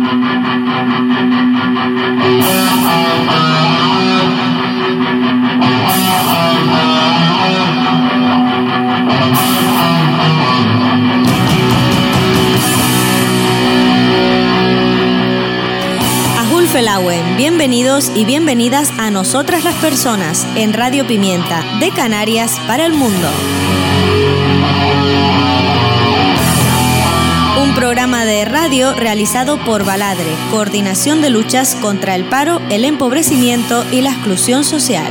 Bienvenidos y bienvenidas a Nosotras las Personas en Radio Pimienta de Canarias para el mundo. Un programa de radio realizado por Baladre, Coordinación de Luchas contra el Paro, el Empobrecimiento y la Exclusión Social.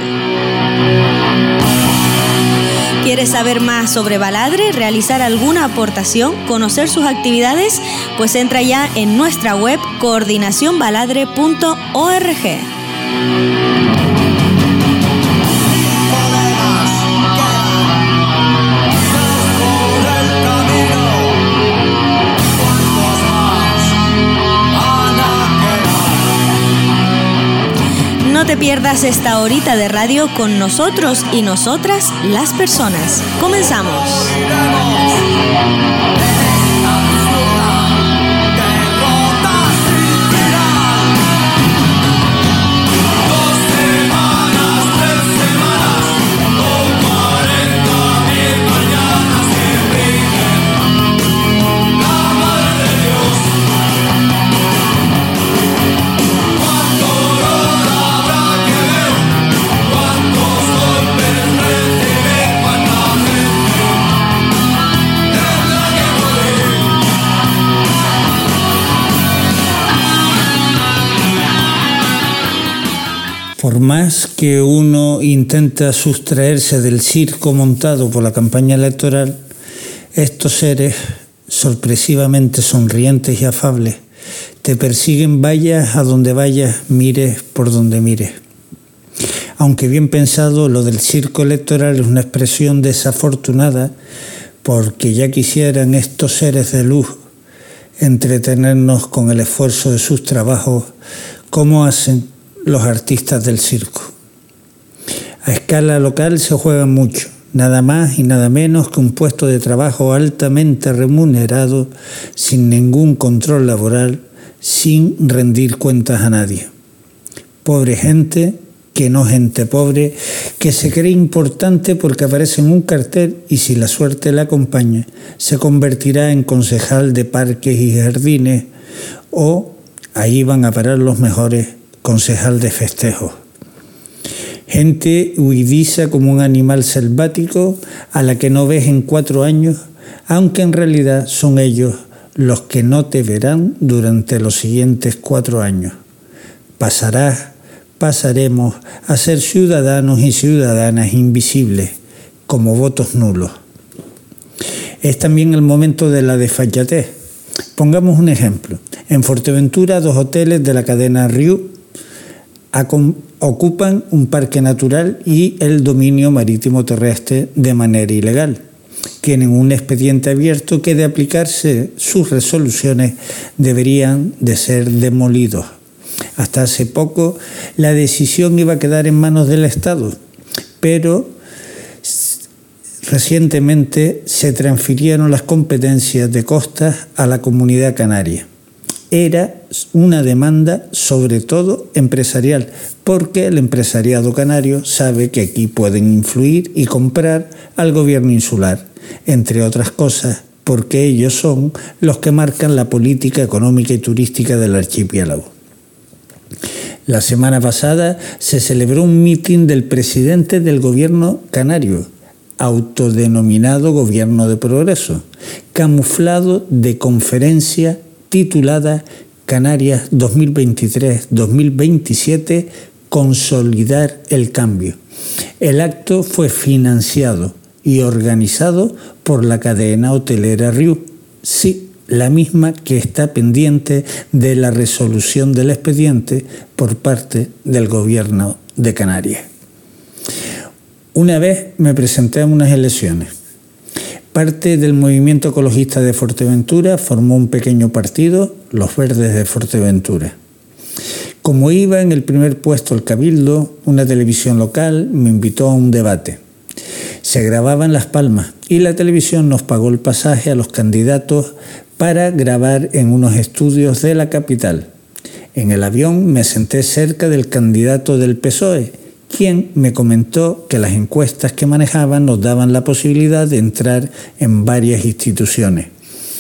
¿Quieres saber más sobre Baladre, realizar alguna aportación, conocer sus actividades? Pues entra ya en nuestra web coordinacionbaladre.org. No te pierdas esta horita de radio con nosotros y nosotras las personas. ¡Comenzamos! Por más que uno intenta sustraerse del circo montado por la campaña electoral, estos seres, sorpresivamente sonrientes y afables, te persiguen vayas a donde vayas, mires por donde mires. Aunque bien pensado, lo del circo electoral es una expresión desafortunada, porque ya quisieran estos seres de luz entretenernos con el esfuerzo de sus trabajos, como hacen los artistas del circo. A escala local se juega mucho, nada más y nada menos que un puesto de trabajo altamente remunerado, sin ningún control laboral, sin rendir cuentas a nadie. Pobre gente, que no gente pobre, que se cree importante porque aparece en un cartel y si la suerte le acompaña, se convertirá en concejal de parques y jardines o ahí van a parar los mejores, concejal de festejos. Gente huidiza como un animal selvático a la que no ves en 4 años, aunque en realidad son ellos los que no te verán durante los siguientes 4 años. Pasaremos a ser ciudadanos y ciudadanas invisibles, como votos nulos. Es también el momento de la desfachatez. Pongamos un ejemplo. En Fuerteventura, 2 hoteles de la cadena Riu ocupan un parque natural y el dominio marítimo terrestre de manera ilegal. Tienen un expediente abierto que, de aplicarse sus resoluciones, deberían de ser demolidos. Hasta hace poco la decisión iba a quedar en manos del Estado, pero recientemente se transfirieron las competencias de costas a la Comunidad Canaria. Era una demanda sobre todo empresarial, porque el empresariado canario sabe que aquí pueden influir y comprar al gobierno insular, entre otras cosas porque ellos son los que marcan la política económica y turística del archipiélago. La semana pasada se celebró un mitin del presidente del gobierno canario, autodenominado Gobierno de Progreso, camuflado de conferencia titulada Canarias 2023-2027, Consolidar el Cambio. El acto fue financiado y organizado por la cadena hotelera Riu, sí, la misma que está pendiente de la resolución del expediente por parte del Gobierno de Canarias. Una vez me presenté a unas elecciones. Parte del movimiento ecologista de Fuerteventura formó un pequeño partido, Los Verdes de Fuerteventura. Como iba en el primer puesto el Cabildo, una televisión local me invitó a un debate. Se grababa en Las Palmas y la televisión nos pagó el pasaje a los candidatos para grabar en unos estudios de la capital. En el avión me senté cerca del candidato del PSOE, quien me comentó que las encuestas que manejaban nos daban la posibilidad de entrar en varias instituciones.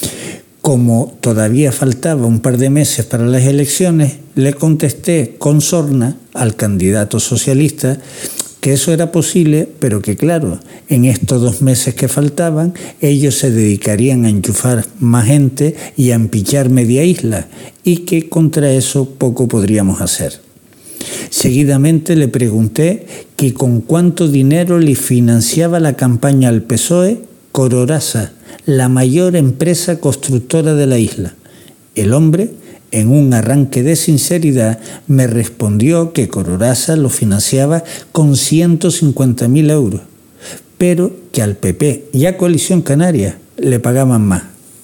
Como todavía faltaba un par de meses para las elecciones, le contesté con sorna al candidato socialista que eso era posible, pero que claro, en estos 2 meses que faltaban, ellos se dedicarían a enchufar más gente y a empillar media isla, y que contra eso poco podríamos hacer. Seguidamente le pregunté que con cuánto dinero le financiaba la campaña al PSOE Cororasa, la mayor empresa constructora de la isla. El hombre, en un arranque de sinceridad, me respondió que Cororasa lo financiaba con 150.000 euros, pero que al PP y a Coalición Canaria le pagaban más.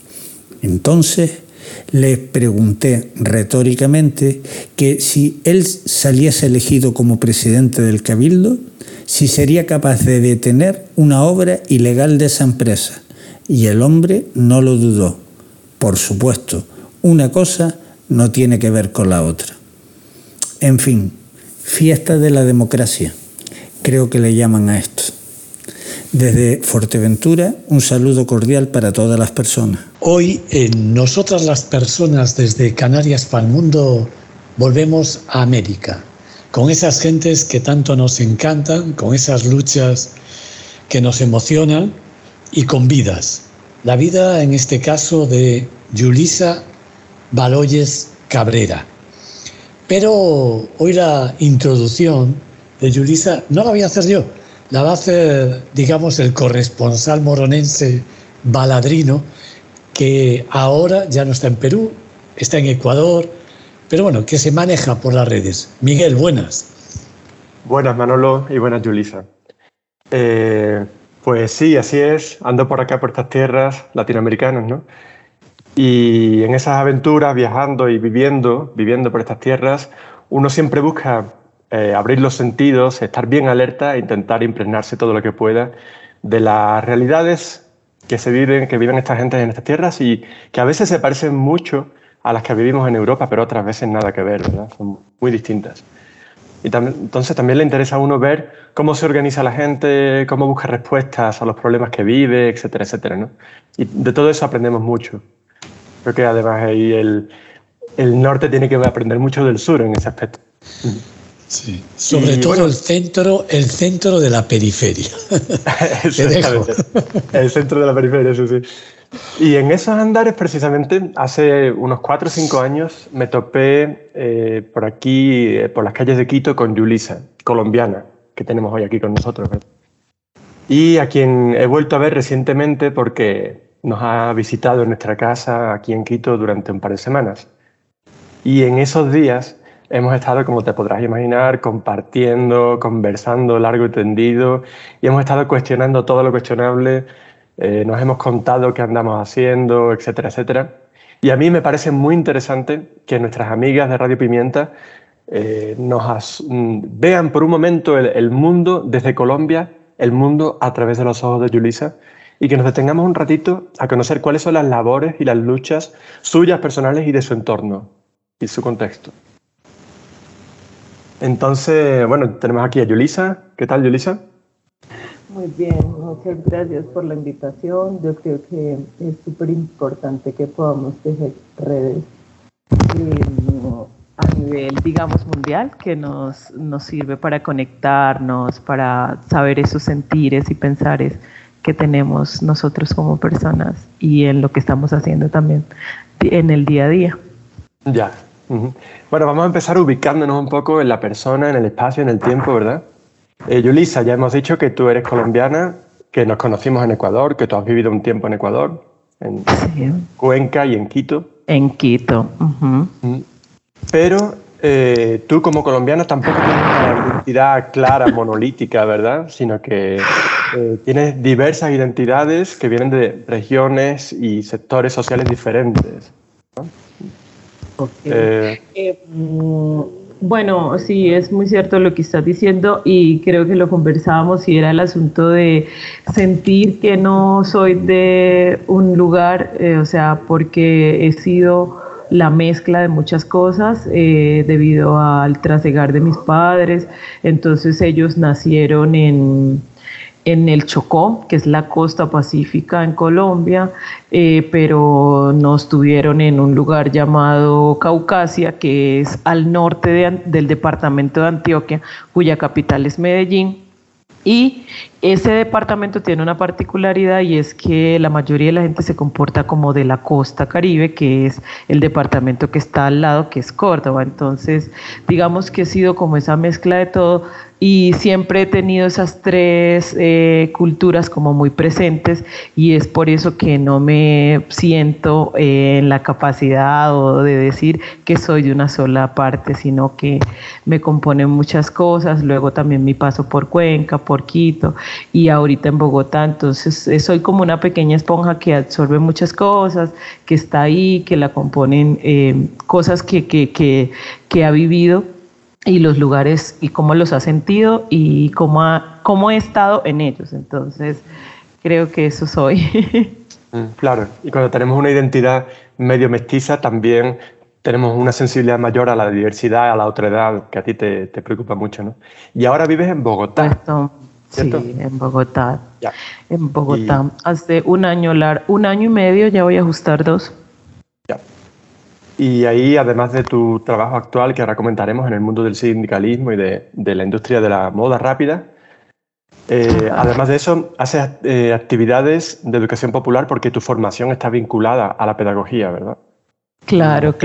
Entonces le pregunté retóricamente que si él saliese elegido como presidente del Cabildo, si sería capaz de detener una obra ilegal de esa empresa. Y el hombre no lo dudó. Por supuesto, una cosa no tiene que ver con la otra. En fin, fiesta de la democracia, creo que le llaman a esto. Desde Fuerteventura, un saludo cordial para todas las personas. Hoy, en Nosotras las Personas, desde Canarias para el Mundo, volvemos a América, con esas gentes que tanto nos encantan, con esas luchas que nos emocionan y con vidas. La vida, en este caso, de Yulisa Baloyes Cabrera. Pero hoy la introducción de Yulisa no la voy a hacer yo, la va a hacer, digamos, el corresponsal moronense baladrino, que ahora ya no está en Perú, está en Ecuador, pero bueno, que se maneja por las redes. Miguel, buenas. Buenas, Manolo, y buenas, Yulisa. Pues sí, así es, ando por acá, por estas tierras latinoamericanas, ¿no? Y en esas aventuras, viajando y viviendo por estas tierras, uno siempre busca abrir los sentidos, estar bien alerta e intentar impregnarse todo lo que pueda de las realidades que viven estas gentes en estas tierras y que a veces se parecen mucho a las que vivimos en Europa, pero otras veces nada que ver, ¿verdad? Son muy distintas. Y entonces también le interesa a uno ver cómo se organiza la gente, cómo busca respuestas a los problemas que vive, etcétera, etcétera, ¿no? Y de todo eso aprendemos mucho. Creo que además ahí el norte tiene que aprender mucho del sur en ese aspecto. Sí, sobre todo bueno, el centro de la periferia. Exactamente. El centro de la periferia, eso sí. Y en esos andares, precisamente, hace unos 4 o 5 años, me topé por aquí, por las calles de Quito, con Yulisa, colombiana, que tenemos hoy aquí con nosotros, ¿verdad? Y a quien he vuelto a ver recientemente porque nos ha visitado en nuestra casa aquí en Quito durante un par de semanas. Y en esos días hemos estado, como te podrás imaginar, compartiendo, conversando largo y tendido, y hemos estado cuestionando todo lo cuestionable. Nos hemos contado qué andamos haciendo, etcétera, etcétera. Y a mí me parece muy interesante que nuestras amigas de Radio Pimienta vean por un momento el mundo desde Colombia, el mundo a través de los ojos de Yulisa, y que nos detengamos un ratito a conocer cuáles son las labores y las luchas suyas personales y de su entorno y su contexto. Entonces, bueno, tenemos aquí a Yulisa. ¿Qué tal, Yulisa? Muy bien, muchas gracias por la invitación. Yo creo que es súper importante que podamos tejer redes a nivel, digamos, mundial, que nos sirve para conectarnos, para saber esos sentires y pensares que tenemos nosotros como personas y en lo que estamos haciendo también en el día a día. Ya. Bueno, vamos a empezar ubicándonos un poco en la persona, en el espacio, en el tiempo, ¿verdad? Yulisa, ya hemos dicho que tú eres colombiana, que nos conocimos en Ecuador, que tú has vivido un tiempo en Ecuador, en Cuenca y en Quito. En Quito. Pero tú como colombiana tampoco tienes una identidad clara, monolítica, ¿verdad? Sino que tienes diversas identidades que vienen de regiones y sectores sociales diferentes, ¿no? Okay. Bueno, sí, es muy cierto lo que estás diciendo y creo que lo conversábamos y era el asunto de sentir que no soy de un lugar, o sea, porque he sido la mezcla de muchas cosas debido al trasegar de mis padres. Entonces ellos nacieron en el Chocó, que es la costa pacífica en Colombia, pero no estuvieron en un lugar llamado Caucasia, que es al norte del departamento de Antioquia, cuya capital es Medellín. Y ese departamento tiene una particularidad y es que la mayoría de la gente se comporta como de la costa Caribe, que es el departamento que está al lado, que es Córdoba. Entonces, digamos que he sido como esa mezcla de todo y siempre he tenido esas tres culturas como muy presentes y es por eso que no me siento en la capacidad o de decir que soy de una sola parte, sino que me componen muchas cosas. Luego también mi paso por Cuenca, por Quito y ahorita en Bogotá. Entonces soy como una pequeña esponja que absorbe muchas cosas, que está ahí, que la componen cosas que ha vivido y los lugares y cómo los ha sentido y cómo he estado en ellos. Entonces creo que eso soy. Claro, y cuando tenemos una identidad medio mestiza también tenemos una sensibilidad mayor a la diversidad, a la otredad, que a ti te preocupa mucho, ¿no? Y ahora vives en Bogotá. ¿Cierto? Sí, en Bogotá. Ya. En Bogotá. Hace un año y medio, ya voy a ajustar 2. Ya. Y ahí, además de tu trabajo actual, que ahora comentaremos en el mundo del sindicalismo y de la industria de la moda rápida, además de eso, haces actividades de educación popular porque tu formación está vinculada a la pedagogía, ¿verdad? Claro.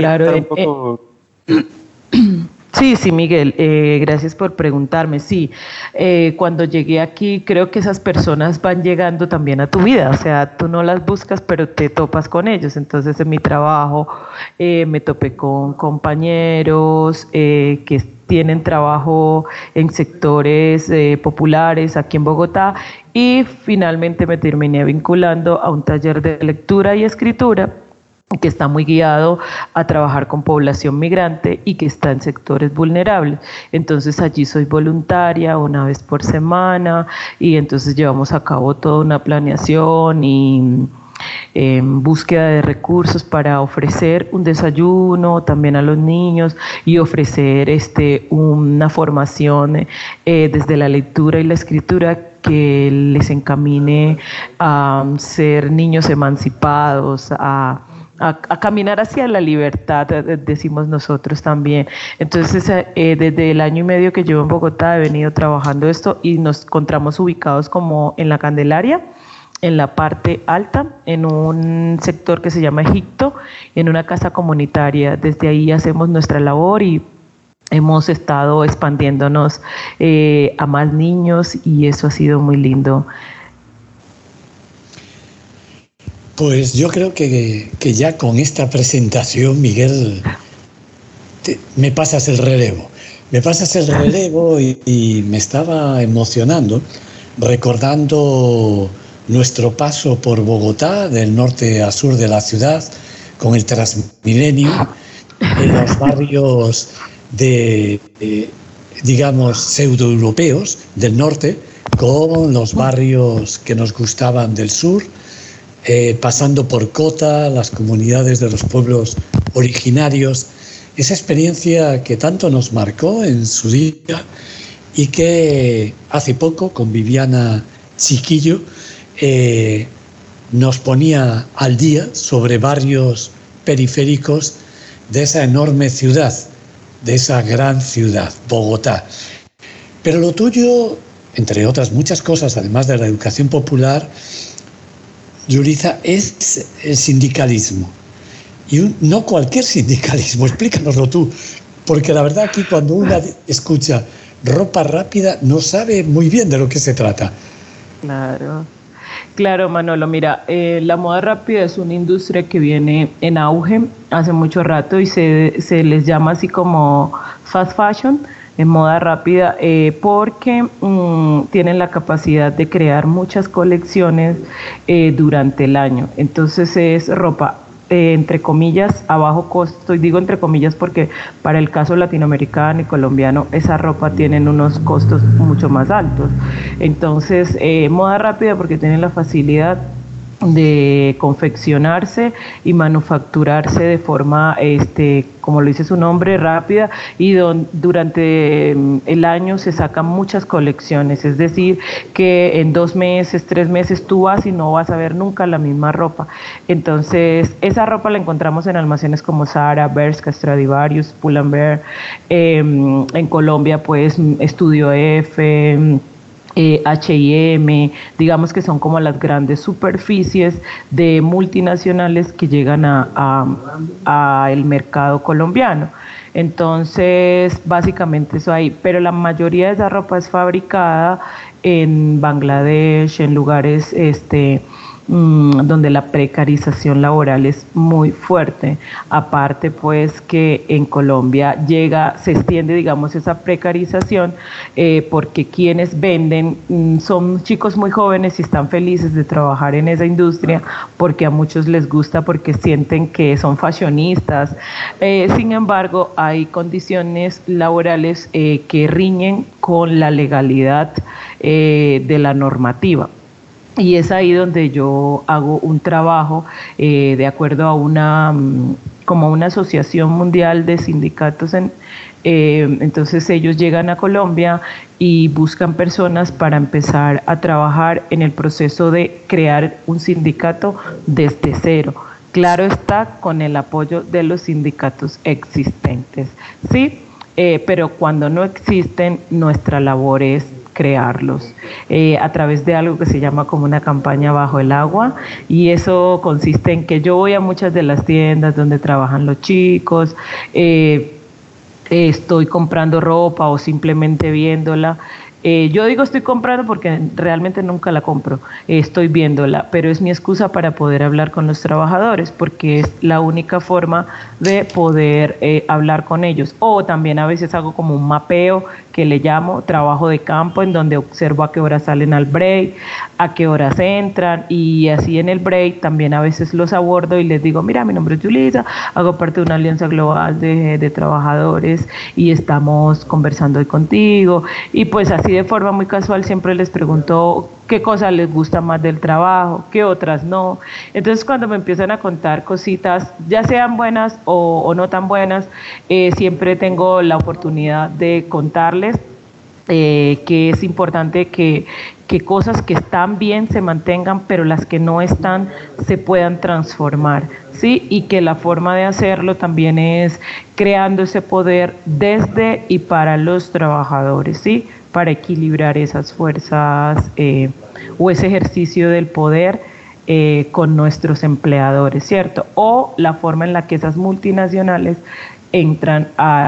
Sí, Miguel, gracias por preguntarme. Sí, cuando llegué aquí creo que esas personas van llegando también a tu vida, o sea, tú no las buscas pero te topas con ellos. Entonces en mi trabajo me topé con compañeros que tienen trabajo en sectores populares aquí en Bogotá y finalmente me terminé vinculando a un taller de lectura y escritura que está muy guiado a trabajar con población migrante y que está en sectores vulnerables. Entonces allí soy voluntaria una vez por semana y entonces llevamos a cabo toda una planeación y búsqueda de recursos para ofrecer un desayuno también a los niños y ofrecer una formación desde la lectura y la escritura que les encamine a ser niños emancipados, a caminar hacia la libertad, decimos nosotros también. Entonces, desde el año y medio que llevo en Bogotá he venido trabajando esto y nos encontramos ubicados como en la Candelaria, en la parte alta, en un sector que se llama Egipto, en una casa comunitaria. Desde ahí hacemos nuestra labor y hemos estado expandiéndonos a más niños y eso ha sido muy lindo. Pues yo creo que ya con esta presentación, Miguel, me pasas el relevo. Me pasas el relevo y me estaba emocionando recordando nuestro paso por Bogotá, del norte a sur de la ciudad, con el Transmilenio, en los barrios digamos, pseudoeuropeos del norte, con los barrios que nos gustaban del sur, pasando por Cota, las comunidades de los pueblos originarios, esa experiencia que tanto nos marcó en su día y que hace poco con Viviana Chiquillo nos ponía al día sobre barrios periféricos de esa enorme ciudad, de esa gran ciudad, Bogotá. Pero lo tuyo, entre otras muchas cosas, además de la educación popular, Yuriza, es el sindicalismo. Y no cualquier sindicalismo, explícanoslo tú, porque la verdad aquí cuando uno escucha ropa rápida no sabe muy bien de lo que se trata. Claro, Manolo, mira, la moda rápida es una industria que viene en auge hace mucho rato y se les llama así como fast fashion, en moda rápida, porque tienen la capacidad de crear muchas colecciones durante el año. Entonces es ropa entre comillas, a bajo costo, y digo entre comillas porque para el caso latinoamericano y colombiano esa ropa tienen unos costos mucho más altos. Entonces, moda rápida porque tienen la facilidad de confeccionarse y manufacturarse de forma, como lo dice su nombre, rápida, y durante el año se sacan muchas colecciones, es decir, que en 2 meses, 3 meses tú vas y no vas a ver nunca la misma ropa. Entonces, esa ropa la encontramos en almacenes como Zara, Bershka, Stradivarius, Pull&Bear, en Colombia pues Estudio F, H&M, digamos que son como las grandes superficies de multinacionales que llegan a el mercado colombiano. Entonces, básicamente eso ahí, pero la mayoría de esa ropa es fabricada en Bangladesh, en lugares donde la precarización laboral es muy fuerte. Aparte, pues, que en Colombia se extiende, digamos, esa precarización porque quienes venden son chicos muy jóvenes y están felices de trabajar en esa industria porque a muchos les gusta, porque sienten que son fashionistas. Sin embargo, hay condiciones laborales que riñen con la legalidad de la normativa. Y es ahí donde yo hago un trabajo de acuerdo a como una asociación mundial de sindicatos. Entonces ellos llegan a Colombia y buscan personas para empezar a trabajar en el proceso de crear un sindicato desde cero. Claro está, con el apoyo de los sindicatos existentes, ¿sí? Pero cuando no existen, nuestra labor es crearlos a través de algo que se llama como una campaña bajo el agua, y eso consiste en que yo voy a muchas de las tiendas donde trabajan los chicos, estoy comprando ropa o simplemente viéndola. Yo digo estoy comprando porque realmente nunca la compro, estoy viéndola, pero es mi excusa para poder hablar con los trabajadores porque es la única forma de poder hablar con ellos. O también a veces hago como un mapeo que le llamo trabajo de campo, en donde observo a qué horas salen al break, a qué horas entran, y así en el break también a veces los abordo y les digo, mira, mi nombre es Julissa, hago parte de una alianza global de trabajadores y estamos conversando hoy contigo, y pues así de forma muy casual siempre les pregunto qué cosas les gusta más del trabajo, qué otras no. Entonces cuando me empiezan a contar cositas, ya sean buenas o no tan buenas, siempre tengo la oportunidad de contarles que es importante que cosas que están bien se mantengan, pero las que no están se puedan transformar, ¿sí? Y que la forma de hacerlo también es creando ese poder desde y para los trabajadores, ¿sí? Para equilibrar esas fuerzas o ese ejercicio del poder con nuestros empleadores, ¿cierto? O la forma en la que esas multinacionales entran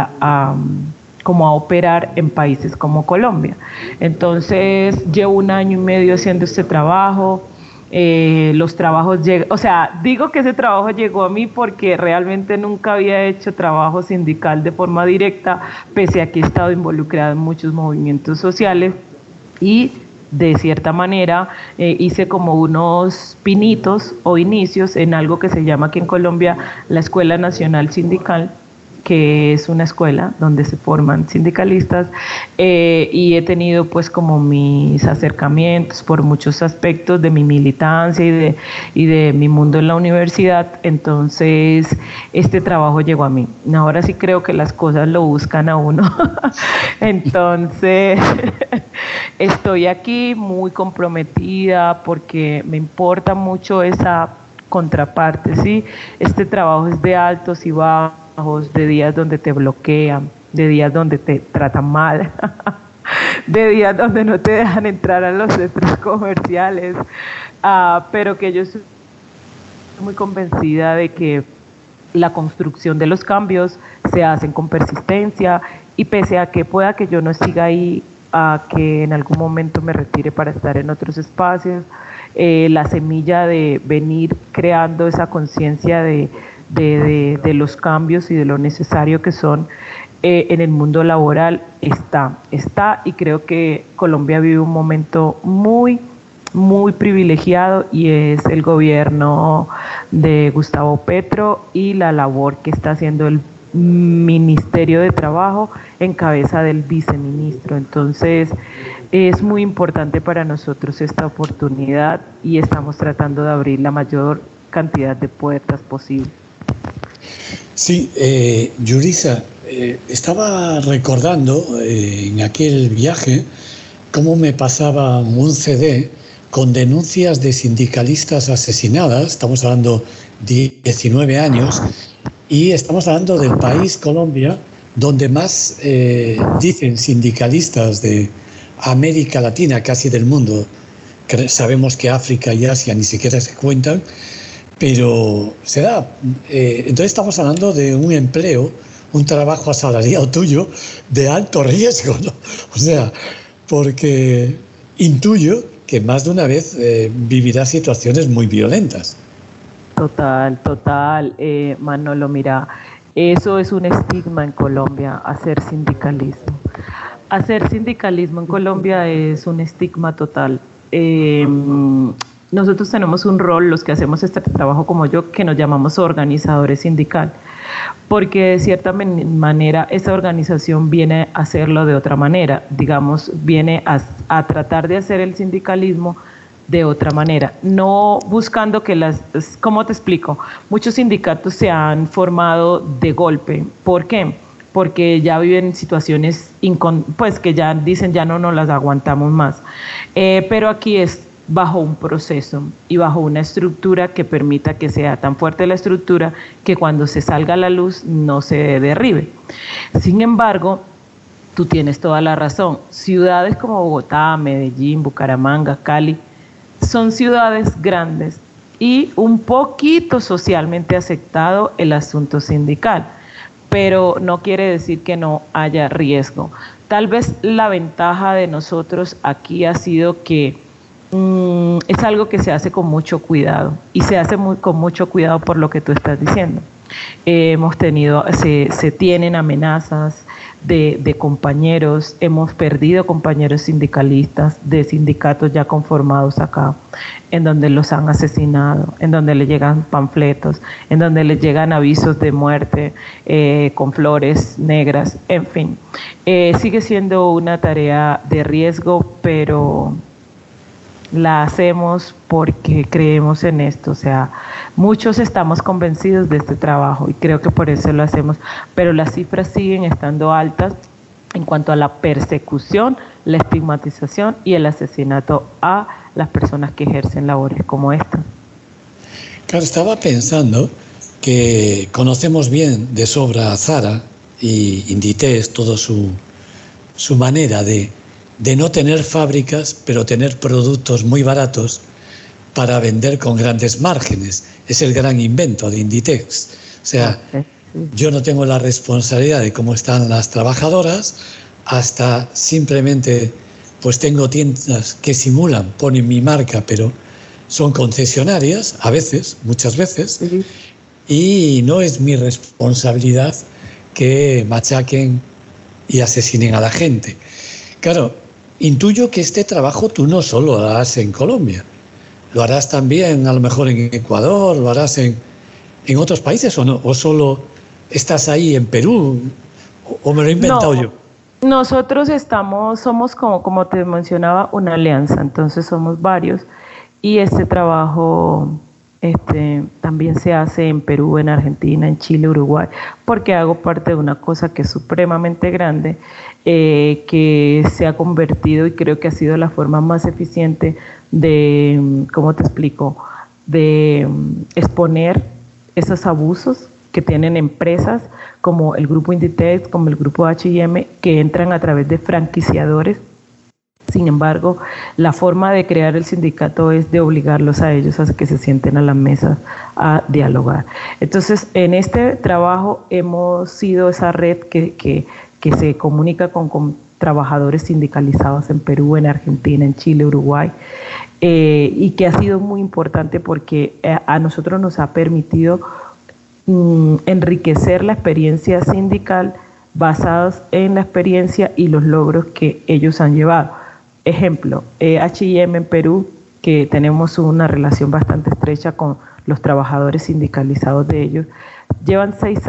como a operar en países como Colombia. Entonces, llevo 1 año y medio haciendo este trabajo. Los trabajos llegan, o sea, digo que ese trabajo llegó a mí porque realmente nunca había hecho trabajo sindical de forma directa, pese a que he estado involucrada en muchos movimientos sociales, y de cierta manera hice como unos pinitos o inicios en algo que se llama aquí en Colombia la Escuela Nacional Sindical, que es una escuela donde se forman sindicalistas, y he tenido pues como mis acercamientos por muchos aspectos de mi militancia y de mi mundo en la universidad. Entonces este trabajo llegó a mí. Ahora sí creo que las cosas lo buscan a uno. Entonces estoy aquí muy comprometida porque me importa mucho esa contraparte, ¿sí? Este trabajo es de altos y bajos, de días donde te bloquean, de días donde te tratan mal, de días donde no te dejan entrar a los centros comerciales, pero que yo estoy muy convencida de que la construcción de los cambios se hacen con persistencia, y pese a que pueda que yo no siga ahí, a que en algún momento me retire para estar en otros espacios, la semilla de venir creando esa conciencia de los cambios y de lo necesario que son en el mundo laboral está, y creo que Colombia vive un momento muy muy privilegiado y es el gobierno de Gustavo Petro y la labor que está haciendo el Ministerio de Trabajo en cabeza del viceministro. Entonces es muy importante para nosotros esta oportunidad y estamos tratando de abrir la mayor cantidad de puertas posible. Sí, Yurisa, estaba recordando en aquel viaje cómo me pasaba un CD con denuncias de sindicalistas asesinadas. Estamos hablando de 19 años y estamos hablando del país, Colombia, donde más dicen sindicalistas de América Latina, casi del mundo. Sabemos que África y Asia ni siquiera se cuentan, pero se da. Entonces estamos hablando de un empleo, un trabajo asalariado tuyo de alto riesgo, ¿no? O sea, porque intuyo que más de una vez vivirá situaciones muy violentas. Total, Manolo, mira, eso es un estigma en Colombia, hacer sindicalismo. Hacer sindicalismo en Colombia es un estigma total. Nosotros tenemos un rol, los que hacemos este trabajo como yo, que nos llamamos organizadores sindical, porque de cierta manera esa organización viene a hacerlo de otra manera, digamos, viene a tratar de hacer el sindicalismo de otra manera, no buscando que ¿cómo te explico? Muchos sindicatos se han formado de golpe. ¿Por qué? Porque ya viven situaciones pues que ya dicen ya no las aguantamos más, pero aquí es bajo un proceso y bajo una estructura que permita que sea tan fuerte la estructura que cuando se salga a la luz no se derribe. Sin embargo, tú tienes toda la razón. Ciudades como Bogotá, Medellín, Bucaramanga, Cali, son ciudades grandes y un poquito socialmente aceptado el asunto sindical, pero no quiere decir que no haya riesgo. Tal vez la ventaja de nosotros aquí ha sido que es algo que se hace con mucho cuidado y se hace con mucho cuidado por lo que tú estás diciendo. Se tienen amenazas de compañeros, hemos perdido compañeros sindicalistas de sindicatos ya conformados acá, en donde los han asesinado, en donde les llegan panfletos, en donde les llegan avisos de muerte con flores negras, en fin. Sigue siendo una tarea de riesgo, pero la hacemos porque creemos en esto, o sea, muchos estamos convencidos de este trabajo y creo que por eso lo hacemos, pero las cifras siguen estando altas en cuanto a la persecución, la estigmatización y el asesinato a las personas que ejercen labores como esta. Claro, estaba pensando que conocemos bien de sobra a Zara y Inditex, toda su manera de no tener fábricas, pero tener productos muy baratos para vender con grandes márgenes. Es el gran invento de Inditex. O sea, yo no tengo la responsabilidad de cómo están las trabajadoras, hasta simplemente pues tengo tiendas que simulan, ponen mi marca, pero son concesionarias, a veces, muchas veces, y no es mi responsabilidad que machaquen y asesinen a la gente. Claro, intuyo que este trabajo tú no solo lo harás en Colombia, lo harás también a lo mejor en Ecuador, lo harás en otros países, ¿o no? ¿O solo estás ahí en Perú? ¿O me lo he inventado yo? Nosotros somos como te mencionaba, una alianza, entonces somos varios y este trabajo también se hace en Perú, en Argentina, en Chile, Uruguay, porque hago parte de una cosa que es supremamente grande, que se ha convertido y creo que ha sido la forma más eficiente de, ¿cómo te explico?, de exponer esos abusos que tienen empresas como el grupo Inditex, como el grupo H&M, que entran a través de franquiciadores. Sin embargo, la forma de crear el sindicato es de obligarlos a ellos a que se sienten a la mesa a dialogar. Entonces, en este trabajo hemos sido esa red que se comunica con trabajadores sindicalizados en Perú, en Argentina, en Chile, Uruguay, y que ha sido muy importante porque a nosotros nos ha permitido enriquecer la experiencia sindical basadas en la experiencia y los logros que ellos han llevado. Ejemplo, H&M en Perú que tenemos una relación bastante estrecha con los trabajadores sindicalizados de ellos, llevaban 6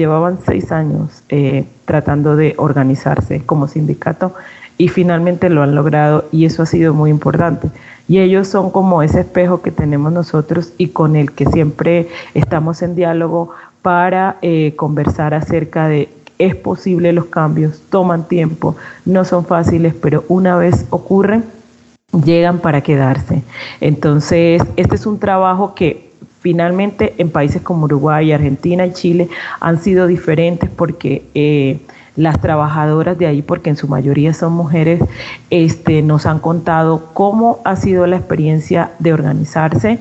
años tratando de organizarse como sindicato y finalmente lo han logrado, y eso ha sido muy importante. Y ellos son como ese espejo que tenemos nosotros y con el que siempre estamos en diálogo para conversar acerca de es posible los cambios, toman tiempo, no son fáciles, pero una vez ocurren, llegan para quedarse. Entonces, este es un trabajo que finalmente en países como Uruguay, Argentina y Chile han sido diferentes porque las trabajadoras de ahí, porque en su mayoría son mujeres, nos han contado cómo ha sido la experiencia de organizarse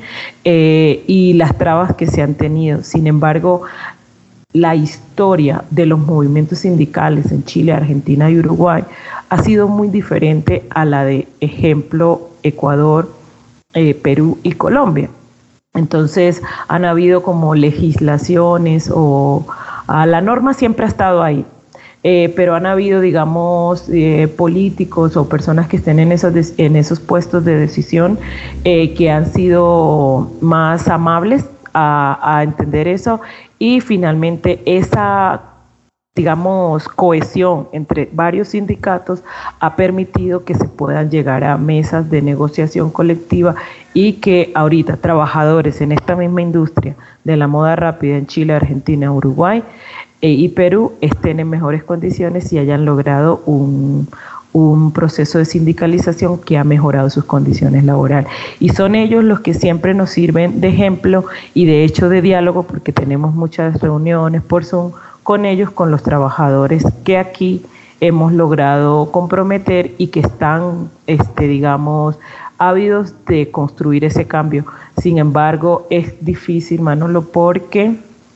y las trabas que se han tenido. Sin embargo, la historia de los movimientos sindicales en Chile, Argentina y Uruguay ha sido muy diferente a la de, ejemplo, Ecuador, Perú y Colombia. Entonces, han habido como legislaciones o la norma siempre ha estado ahí. Pero han habido, digamos, políticos o personas que estén en esos puestos de decisión que han sido más amables a entender eso, y finalmente esa, digamos, cohesión entre varios sindicatos ha permitido que se puedan llegar a mesas de negociación colectiva y que ahorita trabajadores en esta misma industria de la moda rápida en Chile, Argentina, Uruguay y Perú estén en mejores condiciones y hayan logrado un proceso de sindicalización que ha mejorado sus condiciones laborales. Y son ellos los que siempre nos sirven de ejemplo y de hecho de diálogo, porque tenemos muchas reuniones por Zoom con ellos, con los trabajadores que aquí hemos logrado comprometer y que están, digamos, ávidos de construir ese cambio. Sin embargo, es difícil, Manolo, porque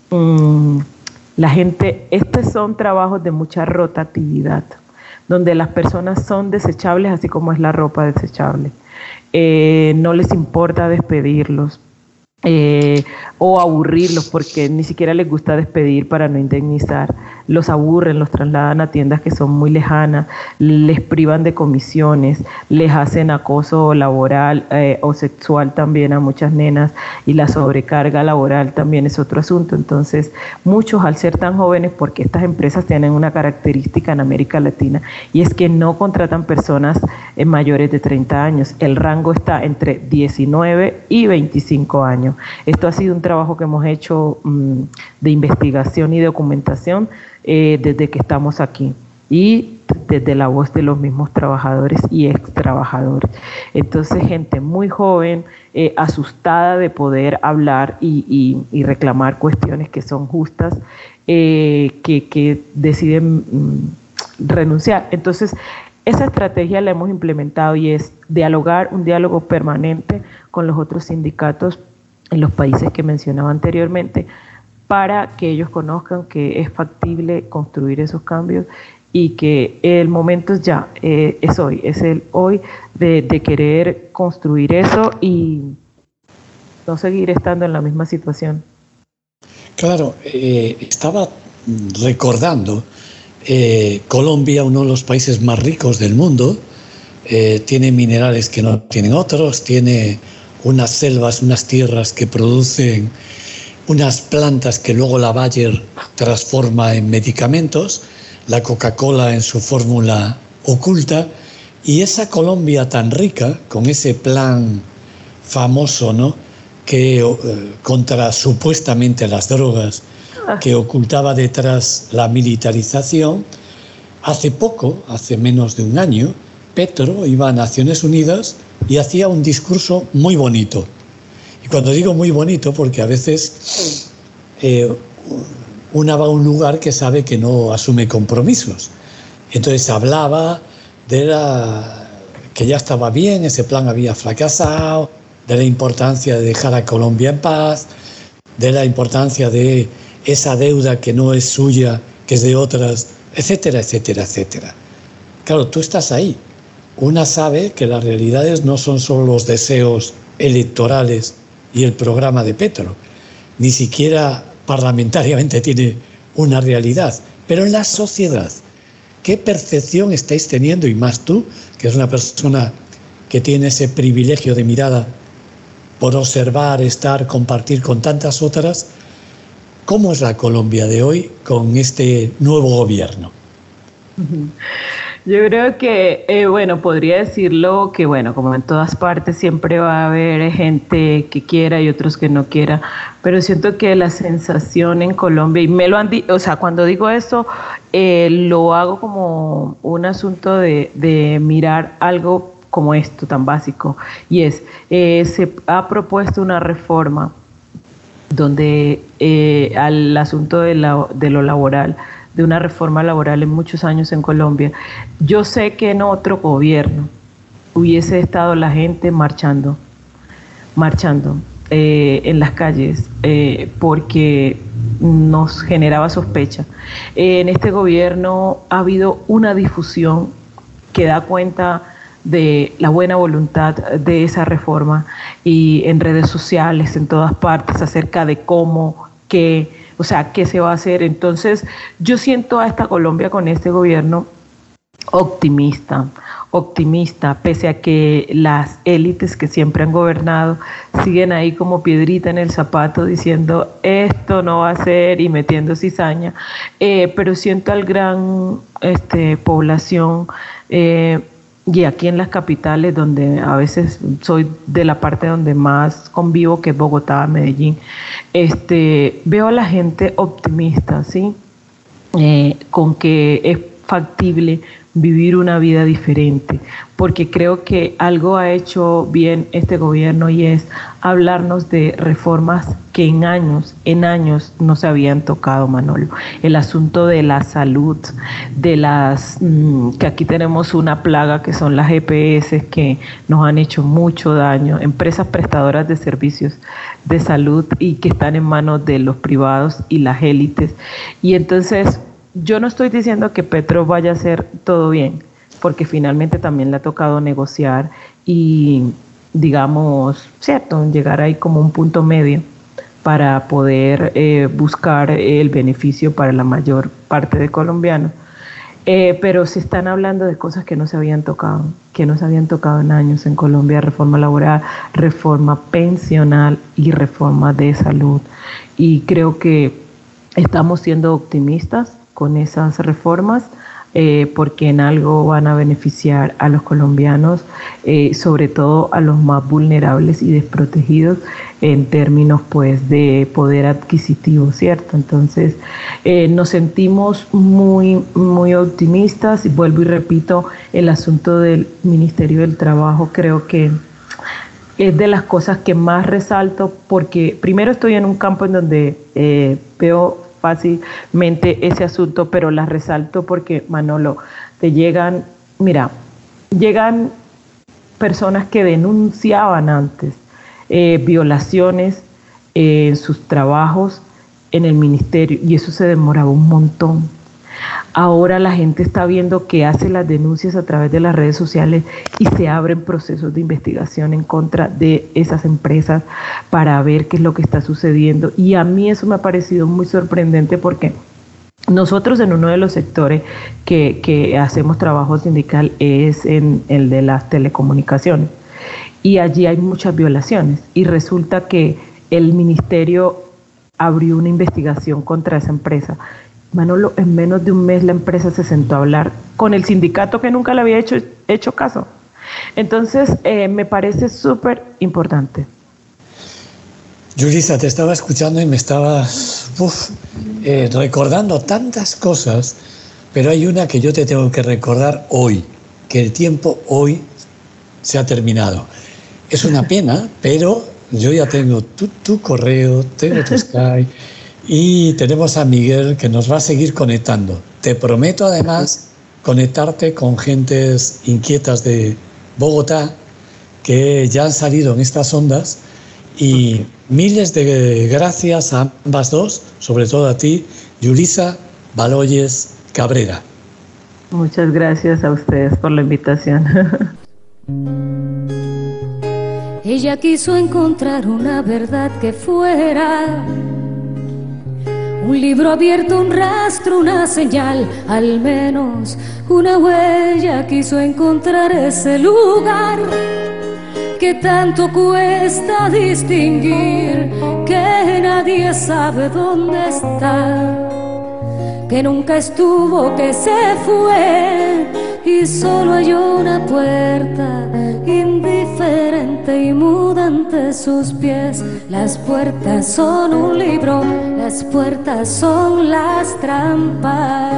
la gente, estos son trabajos de mucha rotatividad, donde las personas son desechables, así como es la ropa desechable. No les importa despedirlos o aburrirlos, porque ni siquiera les gusta despedir para no indemnizar. Los aburren, los trasladan a tiendas que son muy lejanas, les privan de comisiones, les hacen acoso laboral o sexual también a muchas nenas, y la sobrecarga laboral también es otro asunto. Entonces, muchos, al ser tan jóvenes, porque estas empresas tienen una característica en América Latina, y es que no contratan personas mayores de 30 años. El rango está entre 19 y 25 años. Esto ha sido un trabajo que hemos hecho de investigación y documentación desde que estamos aquí, y desde la voz de los mismos trabajadores y ex trabajadores. Entonces, gente muy joven, asustada de poder hablar y reclamar cuestiones que son justas, que deciden renunciar. Entonces, esa estrategia la hemos implementado, y es dialogar, un diálogo permanente con los otros sindicatos en los países que mencionaba anteriormente, para que ellos conozcan que es factible construir esos cambios y que el momento es ya, es hoy, es el hoy de querer construir eso y no seguir estando en la misma situación. Claro, estaba recordando, Colombia, uno de los países más ricos del mundo, tiene minerales que no tienen otros, tiene unas selvas, unas tierras que producen unas plantas que luego la Bayer transforma en medicamentos, la Coca-Cola en su fórmula oculta, y esa Colombia tan rica, con ese plan famoso, ¿no?, que contra supuestamente las drogas, que ocultaba detrás la militarización. Hace poco, hace menos de un año, Petro iba a Naciones Unidas y hacía un discurso muy bonito. Y cuando digo muy bonito, porque a veces una va a un lugar que sabe que no asume compromisos. Entonces hablaba de que ya estaba bien, ese plan había fracasado, de la importancia de dejar a Colombia en paz, de la importancia de esa deuda que no es suya, que es de otras, etcétera, etcétera, etcétera. Claro, tú estás ahí. Una sabe que las realidades no son solo los deseos electorales y el programa de Petro, ni siquiera parlamentariamente tiene una realidad, pero en la sociedad, ¿qué percepción estáis teniendo? Y más tú, que es una persona que tiene ese privilegio de mirada por observar, estar, compartir con tantas otras, ¿cómo es la Colombia de hoy con este nuevo gobierno? Yo creo que, podría decirlo que, como en todas partes siempre va a haber gente que quiera y otros que no quiera, pero siento que la sensación en Colombia, y me lo han dicho, cuando digo esto, lo hago como un asunto de mirar algo como esto tan básico, y se ha propuesto una reforma donde al asunto de lo laboral, de una reforma laboral en muchos años en Colombia. Yo sé que en otro gobierno hubiese estado la gente marchando en las calles porque nos generaba sospecha. En este gobierno ha habido una difusión que da cuenta de la buena voluntad de esa reforma y en redes sociales, en todas partes, acerca de cómo, qué se va a hacer. Entonces, yo siento a esta Colombia con este gobierno optimista, pese a que las élites que siempre han gobernado siguen ahí como piedrita en el zapato diciendo esto no va a ser y metiendo cizaña, pero siento al gran población y aquí en las capitales, donde a veces soy de la parte donde más convivo, que es Bogotá, Medellín, veo a la gente optimista, ¿sí? Con que es factible vivir una vida diferente, porque creo que algo ha hecho bien este gobierno y es hablarnos de reformas que en años no se habían tocado, Manolo. El asunto de la salud, de que aquí tenemos una plaga que son las EPS que nos han hecho mucho daño, empresas prestadoras de servicios de salud y que están en manos de los privados y las élites. Y entonces, yo no estoy diciendo que Petro vaya a hacer todo bien, porque finalmente también le ha tocado negociar y, digamos, llegar ahí como un punto medio para poder buscar el beneficio para la mayor parte de colombianos. Pero se están hablando de cosas que no se habían tocado en años en Colombia: reforma laboral, reforma pensional y reforma de salud. Y creo que estamos siendo optimistas con esas reformas, porque en algo van a beneficiar a los colombianos, sobre todo a los más vulnerables y desprotegidos en términos pues de poder adquisitivo, ¿cierto? Entonces nos sentimos muy, muy optimistas, y vuelvo y repito, el asunto del Ministerio del Trabajo creo que es de las cosas que más resalto, porque primero estoy en un campo en donde veo fácilmente ese asunto, pero las resalto porque, Manolo, llegan personas que denunciaban antes violaciones en sus trabajos en el ministerio, y eso se demoraba un montón. Ahora la gente está viendo que hace las denuncias a través de las redes sociales y se abren procesos de investigación en contra de esas empresas para ver qué es lo que está sucediendo. Y a mí eso me ha parecido muy sorprendente, porque nosotros en uno de los sectores que hacemos trabajo sindical es en el de las telecomunicaciones, y allí hay muchas violaciones, y resulta que el ministerio abrió una investigación contra esa empresa. Manolo, en menos de un mes la empresa se sentó a hablar con el sindicato que nunca le había hecho caso. Entonces, me parece súper importante. Yulisa, te estaba escuchando y me estaba recordando tantas cosas, pero hay una que yo te tengo que recordar hoy, que el tiempo hoy se ha terminado. Es una pena, pero yo ya tengo tu correo, tengo tu Skype, y tenemos a Miguel que nos va a seguir conectando. Te prometo además conectarte con gentes inquietas de Bogotá que ya han salido en estas ondas, y miles de gracias a ambas dos, sobre todo a ti, Yulisa Baloyes Cabrera. Muchas gracias a ustedes por la invitación. Ella quiso encontrar una verdad que fuera Un libro abierto, un rastro, una señal, al menos una huella. Quiso encontrar ese lugar que tanto cuesta distinguir, que nadie sabe dónde está, que nunca estuvo, que se fue y solo hay una puerta indiferente y muda ante sus pies. Las puertas son un libro, las puertas son las trampas.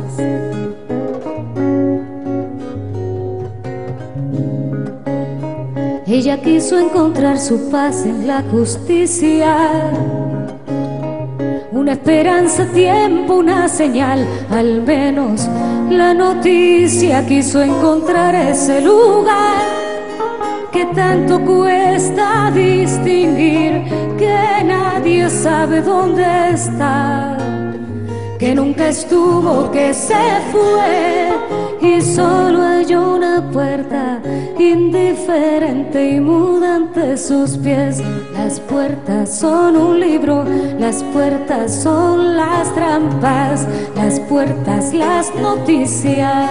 Ella quiso encontrar su paz en la justicia, una esperanza, tiempo, una señal, al menos la noticia. Quiso encontrar ese lugar que tanto cuesta distinguir, que nadie sabe dónde está, que nunca estuvo, que se fue y solo hay una puerta indiferente y muda ante sus pies. Las puertas son un libro, las puertas son las trampas, las puertas las noticias.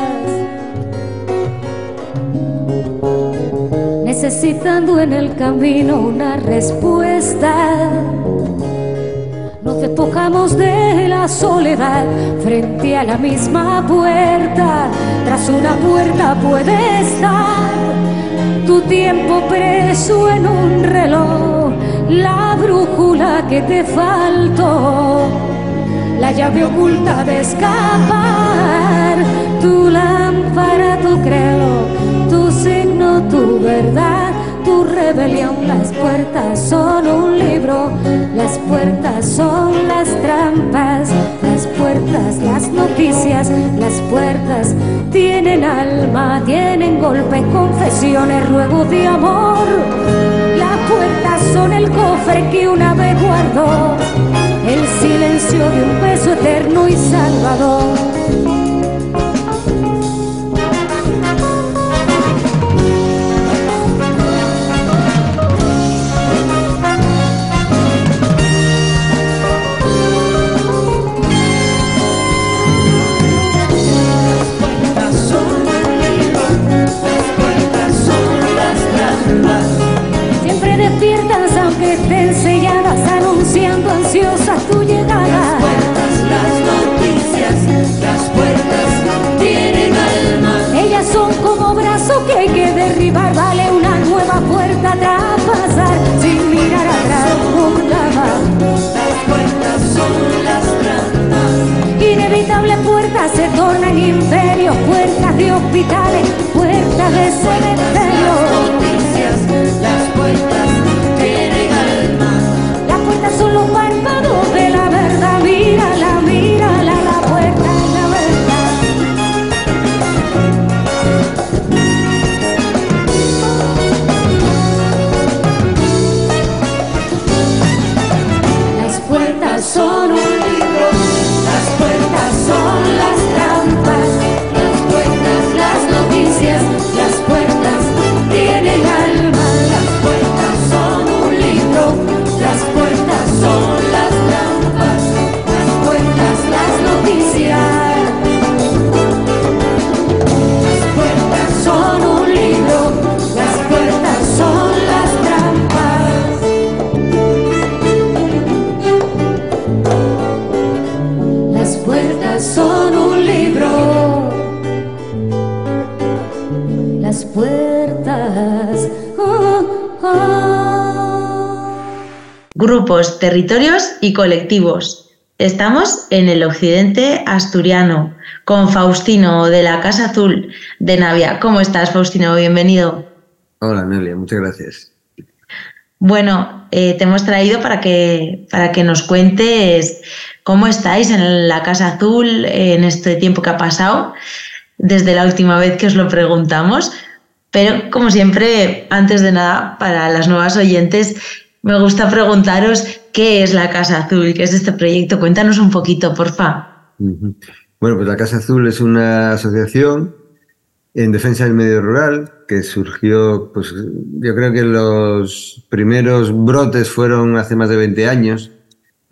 Necesitando en el camino una respuesta, nos despojamos de la soledad frente a la misma puerta. Tras una puerta puede estar tu tiempo preso en un reloj, la brújula que te faltó, la llave oculta de escapar, tu lámpara, tu credo, tu signo, tu verdad, tu rebelión. Las puertas son un libro, las puertas son las trampas, las puertas las noticias, las puertas tienen alma, tienen golpes, confesiones, ruegos de amor. Las puertas son el cofre que una vez guardó el silencio de un beso eterno y salvador. Despiertas aunque estén selladas, anunciando ansiosas tu llegada. Las noticias, las puertas tienen alma. Ellas son como brazos que hay que derribar. Vale una nueva puerta a traspasar sin mirar atrás. Las puertas son las trampas. Inevitables puertas se tornan imperios, puertas de hospitales, puertas de cementerios. Las noticias, las puertas tienen alma. Las puertas son los párpados de la verdad. Mírala, mírala, la puerta es la verdad. Las puertas son un libro, las puertas son las trampas, las puertas las noticias, las puertas tienen alma. Las puertas son un libro, las puertas son las trampas, las puertas las noticias. Las puertas son un libro, las puertas son las trampas. Las puertas son un libro, las puertas. Grupos, territorios y colectivos. Estamos en el occidente asturiano con Faustino de la Casa Azul de Navia. ¿Cómo estás, Faustino? Bienvenido. Hola, Nelia, muchas gracias. Bueno, te hemos traído para que nos cuentes cómo estáis en la Casa Azul en este tiempo que ha pasado desde la última vez que os lo preguntamos. Pero, como siempre, antes de nada, para las nuevas oyentes, me gusta preguntaros qué es la Casa Azul, qué es este proyecto. Cuéntanos un poquito, porfa. Bueno, pues la Casa Azul es una asociación en defensa del medio rural que surgió, pues yo creo que los primeros brotes fueron hace más de 20 años,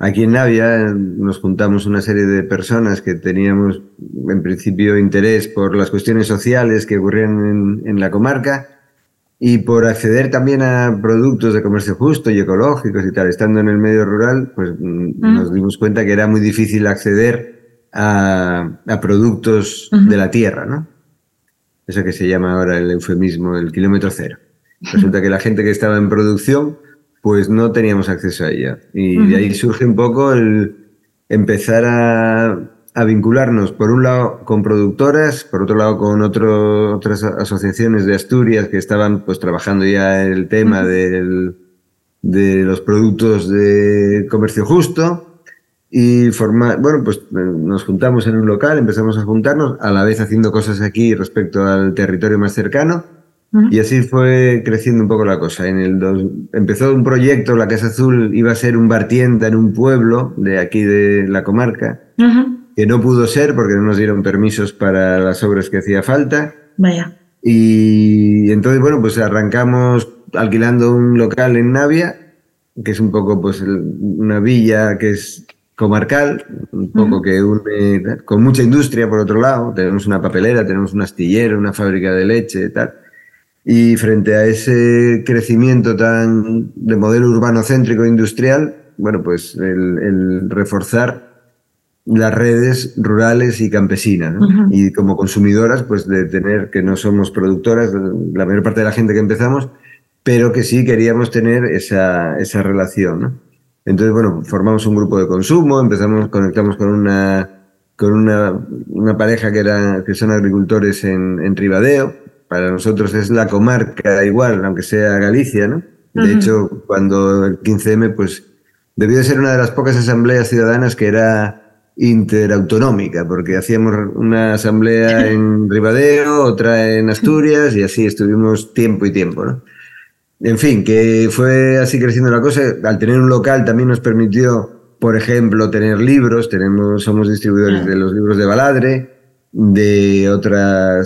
aquí en Navia nos juntamos una serie de personas que teníamos en principio interés por las cuestiones sociales que ocurrían en la comarca y por acceder también a productos de comercio justo y ecológicos y tal. Estando en el medio rural, pues nos dimos cuenta que era muy difícil acceder a productos de la tierra, ¿no? Eso que se llama ahora el eufemismo, el kilómetro cero. Resulta que la gente que estaba en producción, pues no teníamos acceso a ella. Y de ahí surge un poco el empezar a vincularnos, por un lado, con productoras, por otro lado, con otras asociaciones de Asturias que estaban pues trabajando ya el tema de los productos de comercio justo. Y pues nos juntamos en un local, empezamos a juntarnos, a la vez haciendo cosas aquí respecto al territorio más cercano, y así fue creciendo un poco la cosa. Empezó un proyecto, la Casa Azul iba a ser un bar tienda en un pueblo de aquí de la comarca, que no pudo ser porque no nos dieron permisos para las obras que hacía falta. Vaya. Y entonces, bueno, pues arrancamos alquilando un local en Navia, que es un poco pues una villa que es comarcal, un poco que une, con mucha industria por otro lado. Tenemos una papelera, tenemos un astillero, una fábrica de leche y tal. Y frente a ese crecimiento tan de modelo urbano céntrico industrial, bueno, pues el reforzar las redes rurales y campesinas, ¿no? Y como consumidoras, pues de tener, que no somos productoras, la mayor parte de la gente que empezamos, pero que sí queríamos tener esa relación, ¿no? Entonces, bueno, formamos un grupo de consumo, conectamos con una pareja que son agricultores en Ribadeo. Para nosotros es la comarca igual, aunque sea Galicia, ¿no? De hecho, cuando el 15M, pues debió de ser una de las pocas asambleas ciudadanas que era interautonómica, porque hacíamos una asamblea en Ribadeo, otra en Asturias, y así estuvimos tiempo y tiempo, ¿no? En fin, que fue así creciendo la cosa. Al tener un local también nos permitió, por ejemplo, tener libros. Somos distribuidores de los libros de Baladre, de otra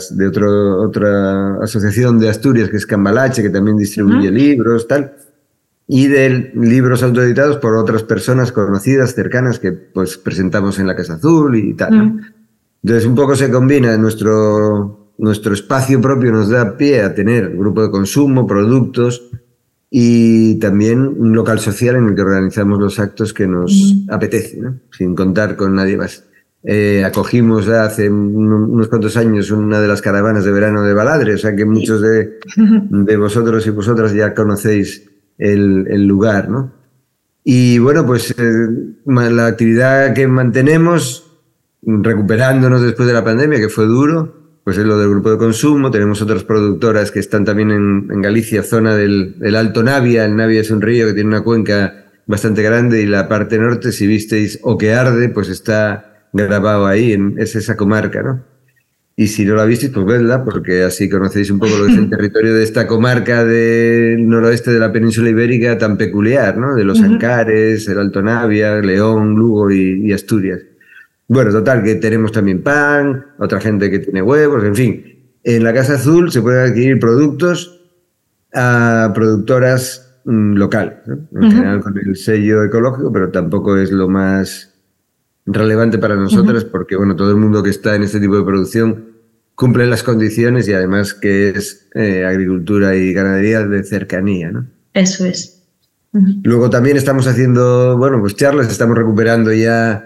asociación de Asturias que es Cambalache, que también distribuye libros, tal, y de libros autoeditados por otras personas conocidas, cercanas, que pues presentamos en la Casa Azul y tal, ¿no? Entonces un poco se combina nuestro espacio propio, nos da pie a tener grupo de consumo, productos y también un local social en el que organizamos los actos que nos apetece, ¿no? Sin contar con nadie más. Acogimos hace unos cuantos años una de las caravanas de verano de Baladre, o sea que muchos de vosotros y vosotras ya conocéis el lugar, ¿no? Y bueno, pues la actividad que mantenemos, recuperándonos después de la pandemia, que fue duro, pues es lo del grupo de consumo. Tenemos otras productoras que están también en Galicia, zona del Alto Navia. El Navia es un río que tiene una cuenca bastante grande y la parte norte, si visteis O que arde, pues está grabado ahí, es esa comarca, ¿no? Y si no la visteis, pues vedla, porque así conocéis un poco lo que es el territorio de esta comarca del noroeste de la península ibérica tan peculiar, ¿no? De los Ancares, el Alto Navia, León, Lugo y Asturias. Bueno, total, que tenemos también pan, otra gente que tiene huevos, en fin. En la Casa Azul se pueden adquirir productos a productoras locales, ¿no? En general con el sello ecológico, pero tampoco es lo más relevante para nosotros porque, bueno, todo el mundo que está en este tipo de producción cumple las condiciones y además que es agricultura y ganadería de cercanía, ¿no? Eso es. Luego también estamos haciendo, bueno, pues charlas, estamos recuperando ya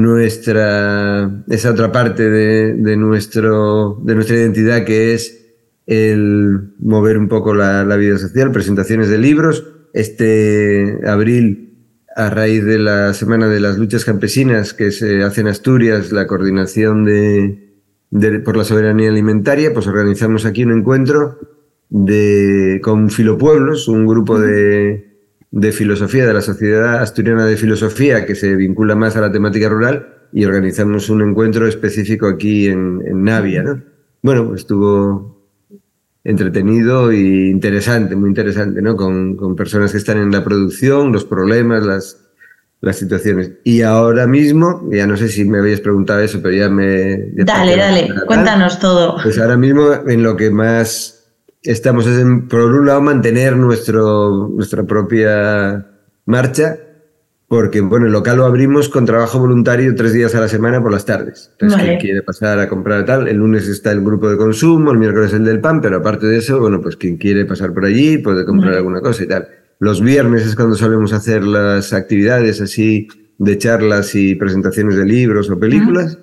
esa otra parte de nuestra identidad, que es el mover un poco la vida social, presentaciones de libros. Este abril, a raíz de la Semana de las Luchas Campesinas que se hace en Asturias, la coordinación por la soberanía alimentaria, pues organizamos aquí un encuentro con Filopueblos, un grupo de filosofía, de la Sociedad Asturiana de Filosofía, que se vincula más a la temática rural, y organizamos un encuentro específico aquí en Navia, ¿no? Bueno, pues estuvo entretenido e interesante, muy interesante, ¿no? Con personas que están en la producción, los problemas, las situaciones. Y ahora mismo, ya no sé si me habías preguntado eso, pero ya Dale, cuéntanos todo. Pues ahora mismo en lo que más estamos es, por un lado, mantener nuestra propia marcha, porque bueno, el local lo abrimos con trabajo voluntario 3 días a la semana por las tardes. Entonces, quien quiere pasar a comprar tal, el lunes está el grupo de consumo, el miércoles el del pan, pero aparte de eso, bueno, pues quien quiere pasar por allí puede comprar alguna cosa y tal. Los viernes es cuando solemos hacer las actividades así de charlas y presentaciones de libros o películas.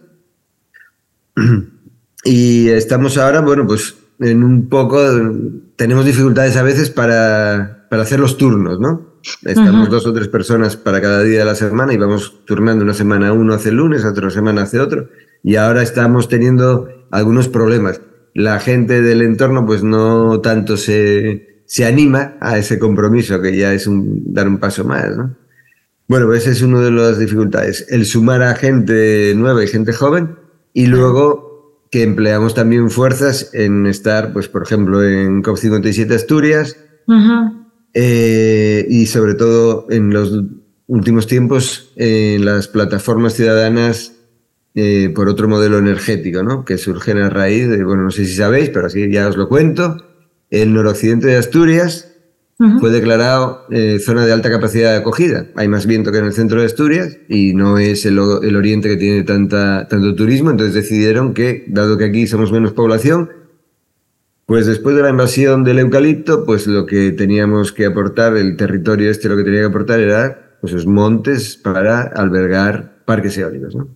Y estamos ahora, bueno, pues en un poco, tenemos dificultades a veces para hacer los turnos, ¿no? Estamos 2 o 3 personas para cada día de la semana y vamos turnando. Una semana uno hace el lunes, otra semana hace otro, y ahora estamos teniendo algunos problemas. La gente del entorno pues no tanto se anima a ese compromiso, que ya es dar un paso más, ¿no? Bueno, pues ese es una de las dificultades, el sumar a gente nueva y gente joven, y luego que empleamos también fuerzas en estar, pues por ejemplo, en COP57 Asturias, y sobre todo en los últimos tiempos en las plataformas ciudadanas por otro modelo energético, ¿no? Que surgen a raíz de, bueno, no sé si sabéis, pero así ya os lo cuento, el noroccidente de Asturias fue declarado zona de alta capacidad de acogida. Hay más viento que en el centro de Asturias y no es el oriente que tiene tanto turismo, entonces decidieron que, dado que aquí somos menos población, pues después de la invasión del eucalipto, pues lo que teníamos que aportar, el territorio lo que tenía que aportar era pues, los montes para albergar parques eólicos, ¿no?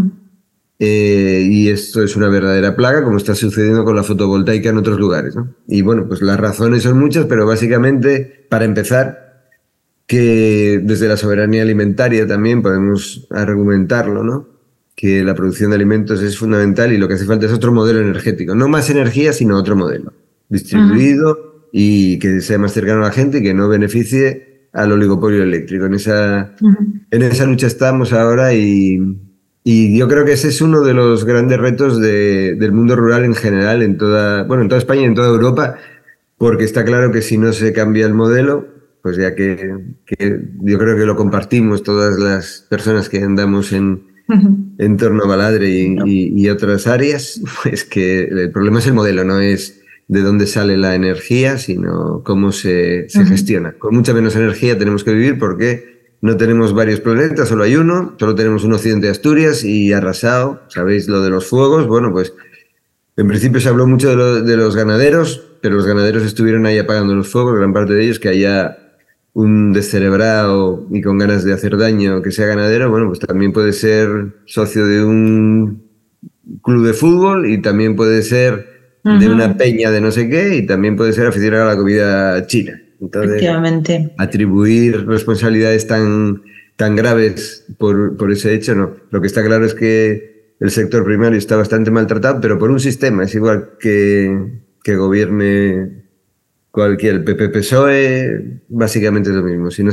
Y esto es una verdadera plaga, como está sucediendo con la fotovoltaica en otros lugares, ¿no? Y bueno, pues las razones son muchas, pero básicamente, para empezar, que desde la soberanía alimentaria también podemos argumentarlo, ¿no? Que la producción de alimentos es fundamental y lo que hace falta es otro modelo energético. No más energía, sino otro modelo. Distribuido y que sea más cercano a la gente y que no beneficie al oligopolio eléctrico. En esa lucha estamos ahora y yo creo que ese es uno de los grandes retos del mundo rural en general, en toda España y en toda Europa, porque está claro que si no se cambia el modelo, pues ya que yo creo que lo compartimos todas las personas que andamos en torno a Baladre y otras áreas, pues que el problema es el modelo, no es de dónde sale la energía, sino cómo se gestiona. Con mucha menos energía tenemos que vivir porque no tenemos varios planetas, solo hay uno, solo tenemos un occidente de Asturias y arrasado, ¿sabéis lo de los fuegos? Bueno, pues en principio se habló mucho de los ganaderos, pero los ganaderos estuvieron ahí apagando los fuegos, gran parte de ellos, que haya un descerebrado y con ganas de hacer daño que sea ganadero, bueno, pues también puede ser socio de un club de fútbol y también puede ser de una peña de no sé qué y también puede ser aficionado a la comida china. Entonces, atribuir responsabilidades tan graves por ese hecho, no. Lo que está claro es que el sector primario está bastante maltratado, pero por un sistema, es igual que gobierne cualquier PP-PSOE, básicamente es lo mismo. Si no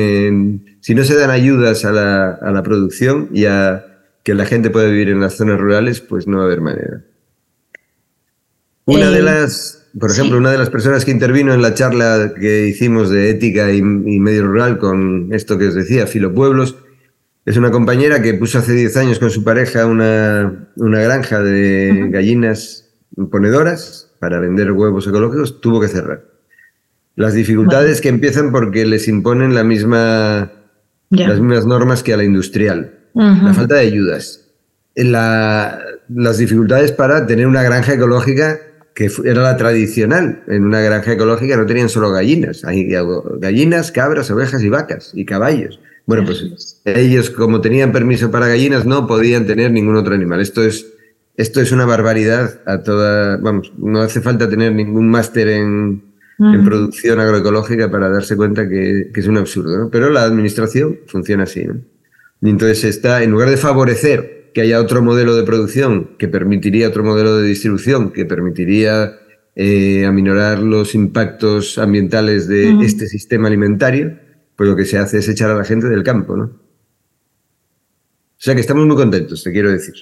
se dan ayudas a la producción y a que la gente pueda vivir en las zonas rurales, pues no va a haber manera. Una de las personas que intervino en la charla que hicimos de ética y medio rural con esto que os decía, Filopueblos, es una compañera que puso hace 10 años con su pareja una granja de gallinas ponedoras para vender huevos ecológicos, tuvo que cerrar. Las dificultades que empiezan porque les imponen las mismas normas que a la industrial. La falta de ayudas. Las dificultades para tener una granja ecológica que era la tradicional. En una granja ecológica no tenían solo gallinas, hay gallinas, cabras, ovejas y vacas y caballos. Bueno, pues ellos, como tenían permiso para gallinas, no podían tener ningún otro animal. Esto es una barbaridad no hace falta tener ningún máster en producción agroecológica para darse cuenta que es un absurdo, ¿no? Pero la administración funciona así, ¿no? Y entonces en lugar de favorecer que haya otro modelo de producción que permitiría otro modelo de distribución, que permitiría aminorar los impactos ambientales de este sistema alimentario, pues lo que se hace es echar a la gente del campo, ¿no? O sea que estamos muy contentos, te quiero decir.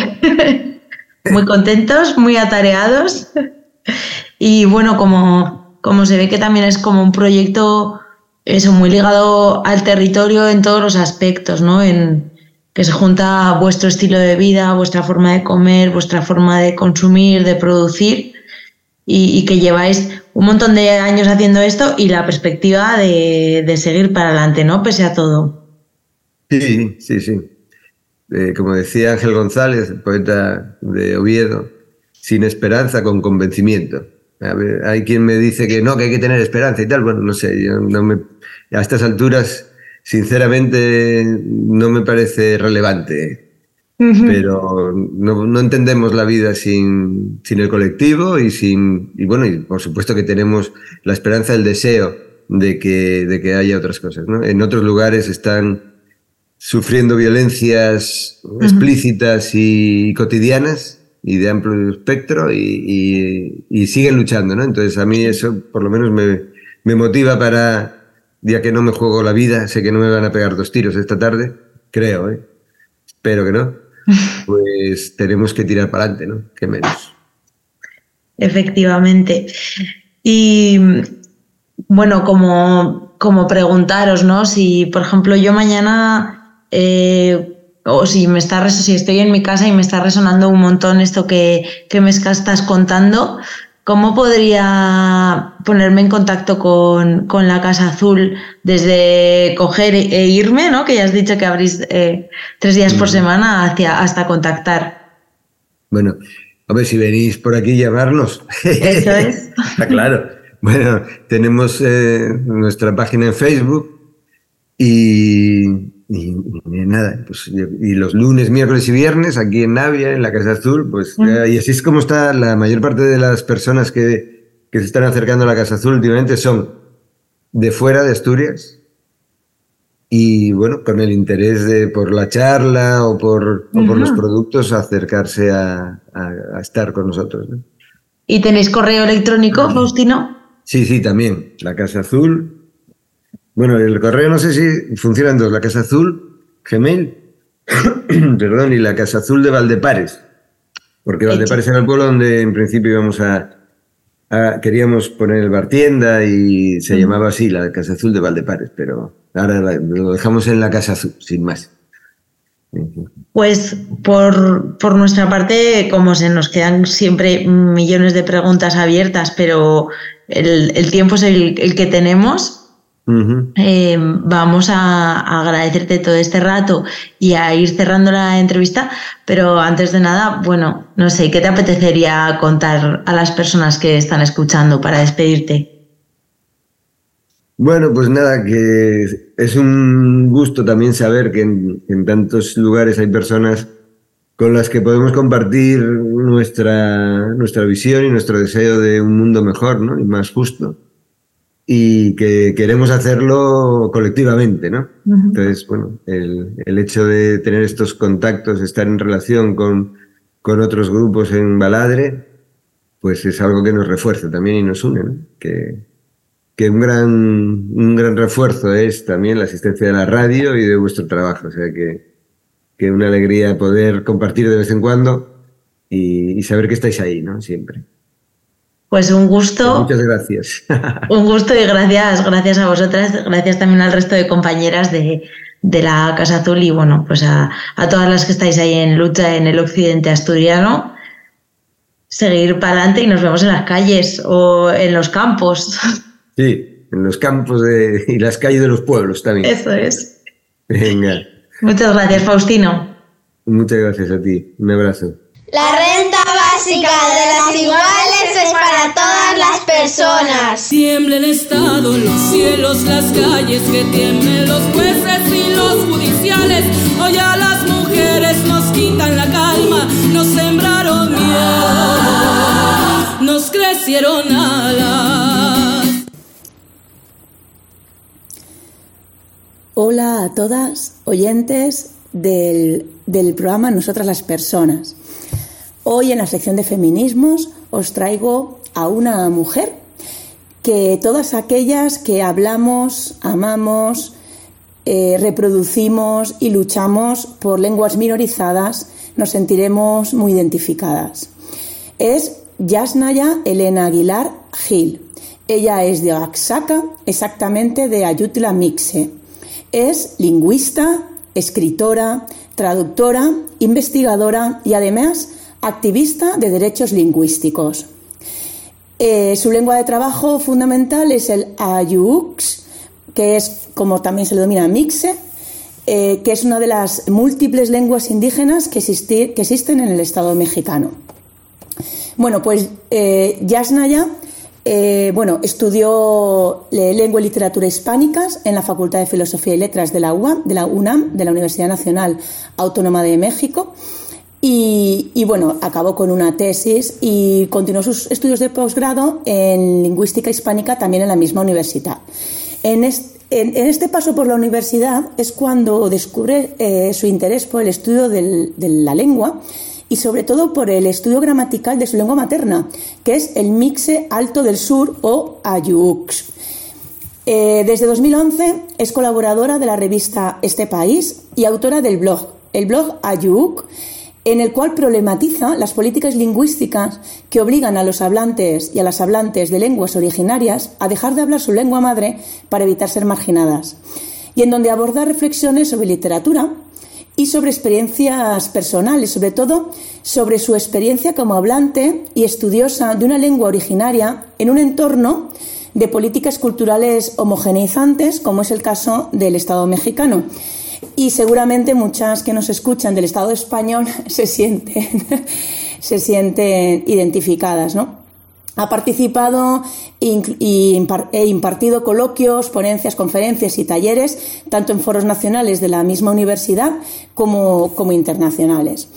Muy contentos, muy atareados. Y bueno, como se ve que también es como un proyecto muy ligado al territorio en todos los aspectos, ¿no? Que se junta vuestro estilo de vida, vuestra forma de comer, vuestra forma de consumir, de producir, y que lleváis un montón de años haciendo esto y la perspectiva de seguir para adelante, ¿no? Pese a todo. Sí. Como decía Ángel González, el poeta de Oviedo, sin esperanza, con convencimiento. A ver, hay quien me dice que no, que hay que tener esperanza y tal. Bueno, no sé, a estas alturas, sinceramente, no me parece relevante. Pero no entendemos la vida sin el colectivo y por supuesto que tenemos la esperanza, el deseo de que haya otras cosas, ¿no? En otros lugares están sufriendo violencias explícitas y cotidianas y de amplio espectro y siguen luchando, ¿no? Entonces a mí eso por lo menos me motiva para, ya que no me juego la vida, sé que no me van a pegar 2 tiros esta tarde, creo, espero que no. Pues tenemos que tirar para adelante, ¿no? Qué menos. Efectivamente. Y bueno, como preguntaros, ¿no? Si, por ejemplo, yo mañana, o si estoy en mi casa y me está resonando un montón esto que me estás contando, ¿cómo podría ponerme en contacto con la Casa Azul desde coger e irme, ¿no? Que ya has dicho que abrís 3 días por semana hasta contactar. Bueno, a ver, si venís por aquí llamarnos. Eso es. Está claro. Bueno, tenemos nuestra página en Facebook y nada, pues, y los lunes, miércoles y viernes aquí en Navia, en la Casa Azul, pues y así es como está la mayor parte de las personas que se están acercando a la Casa Azul últimamente son de fuera de Asturias y bueno, con el interés por la charla o por los productos acercarse a estar con nosotros, ¿no? ¿Y tenéis correo electrónico, Faustino? Sí, también, la Casa Azul. Bueno, el correo no sé si funcionan 2, la Casa Azul, Gmail, perdón, y la Casa Azul de Valdepares, porque Valdepares era el pueblo donde en principio íbamos queríamos poner el bar tienda y se llamaba así, la Casa Azul de Valdepares, pero ahora lo dejamos en la Casa Azul, sin más. Pues por nuestra parte, como se nos quedan siempre millones de preguntas abiertas, pero el tiempo es el que tenemos. Vamos a agradecerte todo este rato y a ir cerrando la entrevista, pero antes de nada, bueno, no sé, ¿qué te apetecería contar a las personas que están escuchando para despedirte? Bueno, pues nada, que es un gusto también saber que en tantos lugares hay personas con las que podemos compartir nuestra visión y nuestro deseo de un mundo mejor, ¿no? Y más justo. Y que queremos hacerlo colectivamente, ¿no? Entonces, bueno, el hecho de tener estos contactos, estar en relación con otros grupos en Baladre, pues es algo que nos refuerza también y nos une, ¿no? Que un gran refuerzo es también la asistencia de la radio y de vuestro trabajo, o sea que una alegría poder compartir de vez en cuando y saber que estáis ahí, ¿no? Siempre. Pues un gusto. Muchas gracias. Un gusto y gracias a vosotras, gracias también al resto de compañeras de la Casa Azul y bueno, pues a todas las que estáis ahí en lucha en el occidente asturiano. Seguir para adelante y nos vemos en las calles o en los campos. Sí, en los campos y las calles de los pueblos también. Eso es. Venga. Muchas gracias, Faustino. Muchas gracias a ti. Un abrazo. La renta básica de las iguales es para todas las personas. Tiembla el Estado, los cielos, las calles, que tiemblen los jueces y los judiciales. Hoy a las mujeres nos quitan la calma, nos sembraron miedo, nos crecieron alas. Hola a todas, oyentes del programa Nosotras las Personas. Hoy en la sección de feminismos os traigo a una mujer que todas aquellas que hablamos, amamos, reproducimos y luchamos por lenguas minorizadas nos sentiremos muy identificadas. Es Yasnaya Elena Aguilar Gil. Ella es de Oaxaca, exactamente de Ayutla Mixe. Es lingüista, escritora, traductora, investigadora y además activista de derechos lingüísticos. Su lengua de trabajo fundamental es el Ayux, que es como también se le denomina Mixe, que es una de las múltiples lenguas indígenas que existen en el Estado mexicano. Bueno, pues Yasnaya estudió lengua y literatura hispánicas en la Facultad de Filosofía y Letras de la UNAM, de la Universidad Nacional Autónoma de México, y bueno, acabó con una tesis y continuó sus estudios de posgrado en lingüística hispánica también en la misma universidad. En este paso por la universidad es cuando descubre su interés por el estudio de la lengua y sobre todo por el estudio gramatical de su lengua materna, que es el Mixe Alto del Sur o Ayux. Desde 2011 es colaboradora de la revista Este País y autora del blog, el blog Ayuk, en el cual problematiza las políticas lingüísticas que obligan a los hablantes y a las hablantes de lenguas originarias a dejar de hablar su lengua madre para evitar ser marginadas, y en donde aborda reflexiones sobre literatura y sobre experiencias personales, sobre todo sobre su experiencia como hablante y estudiosa de una lengua originaria en un entorno de políticas culturales homogeneizantes, como es el caso del Estado mexicano. Y seguramente muchas que nos escuchan del Estado español se sienten identificadas, ¿no? Ha participado e impartido coloquios, ponencias, conferencias y talleres, tanto en foros nacionales de la misma universidad como internacionales.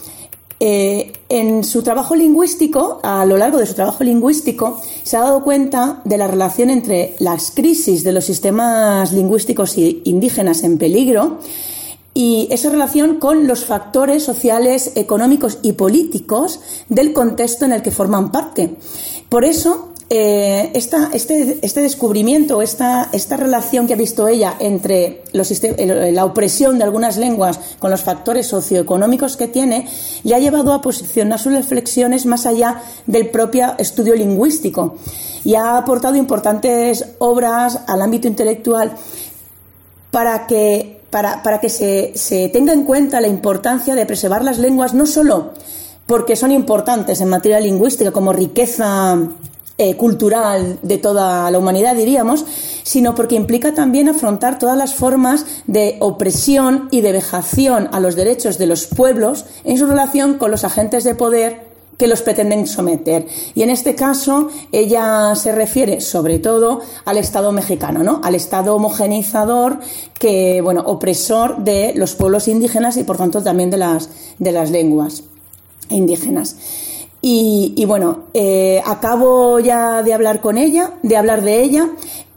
En su trabajo lingüístico, a lo largo de su trabajo lingüístico, se ha dado cuenta de la relación entre las crisis de los sistemas lingüísticos indígenas en peligro y esa relación con los factores sociales, económicos y políticos del contexto en el que forman parte. Por eso, este descubrimiento, esta relación que ha visto ella entre la opresión de algunas lenguas con los factores socioeconómicos que tiene, le ha llevado a posicionar sus reflexiones más allá del propio estudio lingüístico y ha aportado importantes obras al ámbito intelectual para que se tenga en cuenta la importancia de preservar las lenguas, no solo porque son importantes en materia lingüística como riqueza cultural de toda la humanidad, diríamos, sino porque implica también afrontar todas las formas de opresión y de vejación a los derechos de los pueblos en su relación con los agentes de poder que los pretenden someter. Y en este caso ella se refiere sobre todo al Estado mexicano, ¿no? Al Estado homogeneizador opresor de los pueblos indígenas y por tanto también de las lenguas indígenas. Y acabo ya de hablar de ella.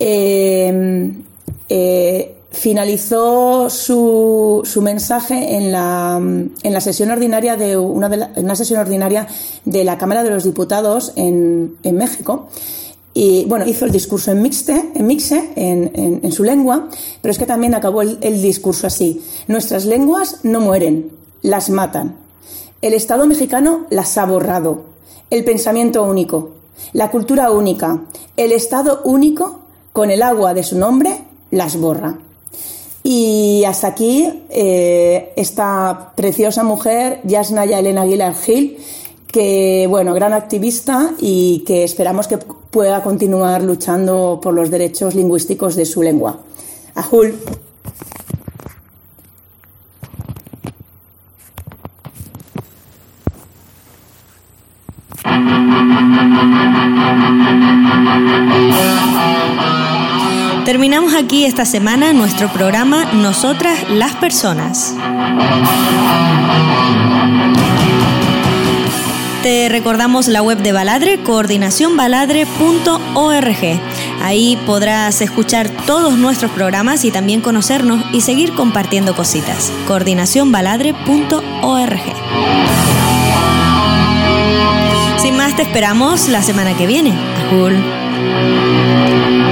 Finalizó su mensaje en la sesión ordinaria de una sesión ordinaria de la Cámara de los Diputados en México. Y hizo el discurso en mixe, en su lengua, pero es que también acabó el discurso así: nuestras lenguas no mueren, las matan. El Estado mexicano las ha borrado. El pensamiento único, la cultura única, el Estado único, con el agua de su nombre, las borra. Y hasta aquí esta preciosa mujer, Yasnaya Elena Aguilar Gil, que, gran activista y que esperamos que pueda continuar luchando por los derechos lingüísticos de su lengua. Ajul. Terminamos aquí esta semana nuestro programa Nosotras las Personas. Te recordamos la web de Baladre, coordinacionbaladre.org. Ahí podrás escuchar todos nuestros programas y también conocernos y seguir compartiendo cositas. coordinacionbaladre.org. Sin más, te esperamos la semana que viene. Ajul.